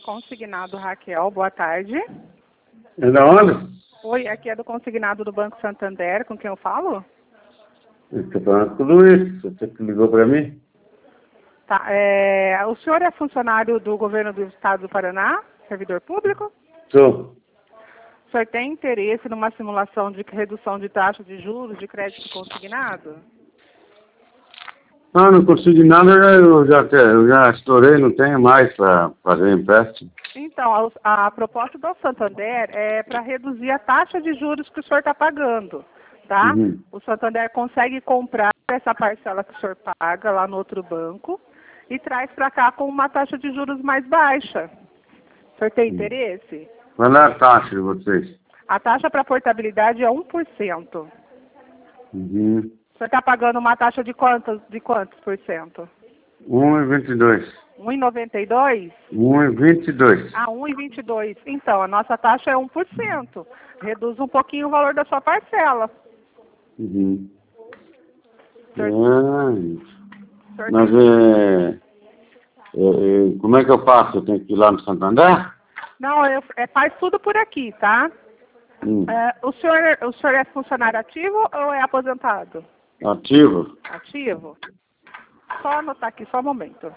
Consignado Raquel, boa tarde. É da onde? Oi, aqui é do consignado do Banco Santander, com quem eu falo? Estou falando com o Luiz, você que ligou para mim? Tá, o senhor é funcionário do governo do estado do Paraná, servidor público? Sou. O senhor tem interesse numa simulação de redução de taxa de juros de crédito consignado? Ah, não consegui nada, eu já estourei, não tenho mais para fazer empréstimo. Então, a proposta do Santander é para reduzir a taxa de juros que o senhor está pagando, tá? Uhum. O Santander consegue comprar essa parcela que o senhor paga lá no outro banco e traz para cá com uma taxa de juros mais baixa. O senhor tem interesse? Qual é a taxa de vocês? A taxa para portabilidade é 1%. Uhum. O senhor está pagando uma taxa de quantos por cento? 1,22. 1,92? 1,22. Ah, 1,22. Então, a nossa taxa é 1%. Reduz um pouquinho o valor da sua parcela. Uhum. Senhor, Mas como é que eu faço? Eu tenho que ir lá no Santander? Não, faz tudo por aqui, tá? O senhor é funcionário ativo ou é aposentado? Ativo. Ativo? Só anotar aqui, só um momento.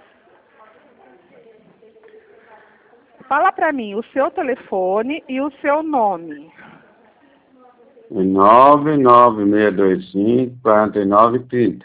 Fala para mim o seu telefone e o seu nome. 99625 4930.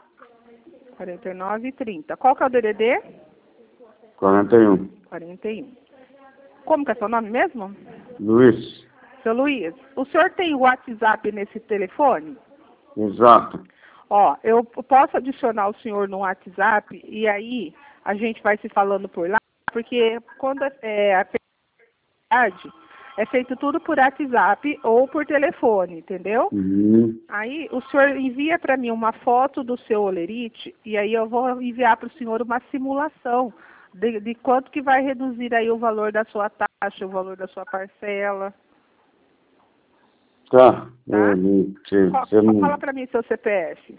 4930. Qual que é o DDD? 41. 41. Como que é seu nome mesmo? Luiz. Seu Luiz, o senhor tem WhatsApp nesse telefone? Exato. Ó, eu posso adicionar o senhor no WhatsApp e aí a gente vai se falando por lá, porque quando a atividade é feito tudo por WhatsApp ou por telefone, entendeu? Uhum. Aí o senhor envia para mim uma foto do seu olerite e aí eu vou enviar para o senhor uma simulação de quanto que vai reduzir aí o valor da sua taxa, o valor da sua parcela. Tá. Fala para mim seu CPF.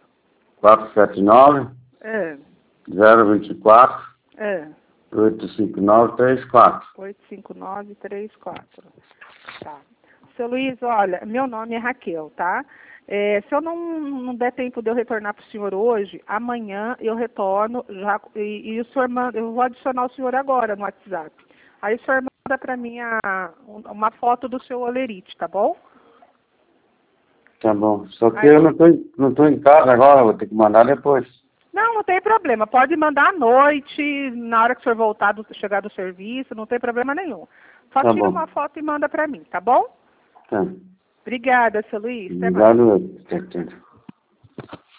479 É. 024 É. 85934. 85934. Tá. Seu Luiz, olha, meu nome é Raquel, tá? Se eu não der tempo de eu retornar para o senhor hoje, amanhã eu retorno já, e o senhor manda, eu vou adicionar o senhor agora no WhatsApp. Aí o senhor manda para mim uma foto do seu olerite, tá bom? Tá bom. Só que eu não tô em casa agora, vou ter que mandar depois. Não tem problema. Pode mandar à noite, na hora que o senhor voltar, chegar do serviço, não tem problema nenhum. Só Tá tira bom. uma foto e manda para mim, tá bom? Tá. Obrigada, seu Luiz. Até mais. Obrigado. Tchau, tchau.